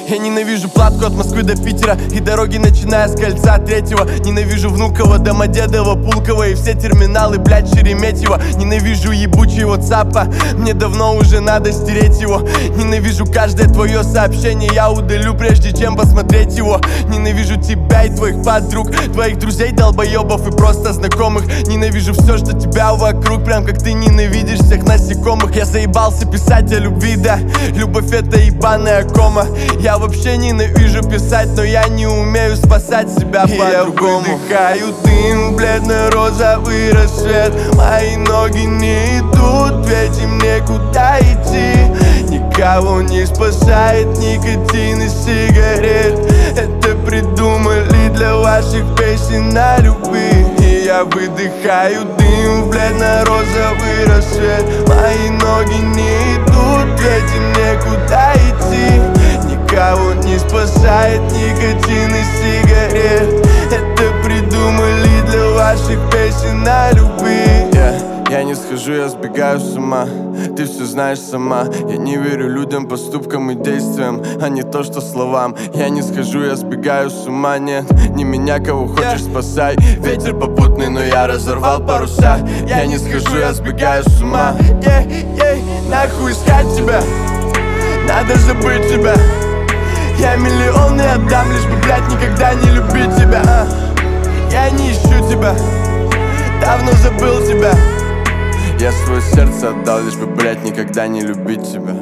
Я ненавижу платку от Москвы до Питера и дороги, начиная с кольца 3-го. Ненавижу Внуково, Домодедово, Пулково и все терминалы, блядь, Шереметьево. Ненавижу ебучий ватсапа, мне давно уже надо стереть его. Ненавижу каждое твое сообщение, я удалю, прежде чем посмотреть его. Ненавижу тебя и твоих подруг, твоих друзей, долбоебов и просто знакомых. Ненавижу все, что тебя вокруг, прям как ты ненавидишь всех насекомых. Я заебался писать о любви, да, любовь это ебаная кома. Я вообще ненавижу писать, но я не умею спасать себя по-другому. Я выдыхаю дым, бледно-розовый рассвет. Мои ноги не идут, ведь им некуда идти. Никого не спасает никотин и сигарет. Это придумали для ваших песен о любви. И я выдыхаю дым в бледно-розовый рассвет. Мои ноги не идут, ведь им некуда идти. Никого не спасает никотин и сигарет. Это придумали для ваших песен о любви. Я не схожу, я сбегаю с ума. Ты все знаешь сама. Я не верю людям, поступкам и действиям, а не то, что словам. Я не схожу, я сбегаю с ума. Нет, не меня, кого хочешь, спасай. Ветер попутный, но я разорвал паруса. Я не схожу, я сбегаю с ума. Нахуй искать тебя, надо забыть тебя. Я миллионы отдам, лишь бы, блядь, никогда не любить тебя. Я не ищу тебя, давно забыл тебя. Я свое сердце отдал, лишь бы, блядь, никогда не любить тебя.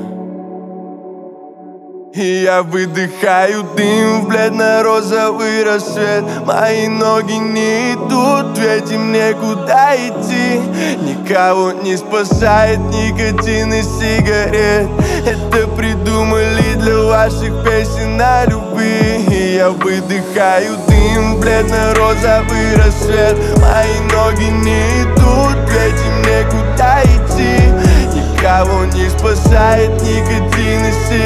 И я выдыхаю дым в бледно-розовый рассвет. Мои ноги не идут, ведь им некуда идти. Никого не спасает никотин и сигарет. Это придумали для ваших песен о любви. И я выдыхаю дым в бледно-розовый рассвет. Мои ноги не идут, ведь им некуда идти. Никого не спасает никотин и сигарет.